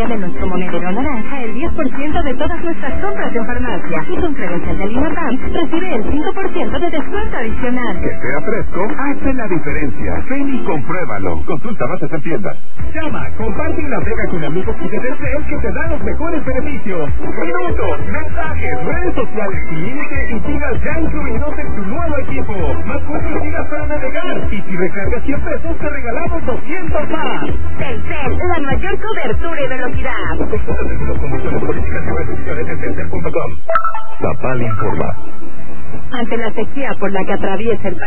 Obtenga de nuestro monedero naranja el 10% de todas nuestras compras en farmacia. Y con credencial de Limatam recibe el 5% de descuento adicional. Que sea fresco, hace la diferencia. Ven y compruébalo. Consulta bases en tiendas. Llama, comparte y navega con amigos y de Telcel que te dan los mejores beneficios. Minutos, mensajes, redes sociales y límite y sigas ya incluidos en tu nuevo equipo. Más 4 gigas para navegar. Y si recargas 100 pesos te regalamos 200 más. Telcel, la mayor cobertura y velocidad. Los condiciones políticas y restricciones en telcel.com. Zapal informa. Ante la sequía por la que atraviesa el país.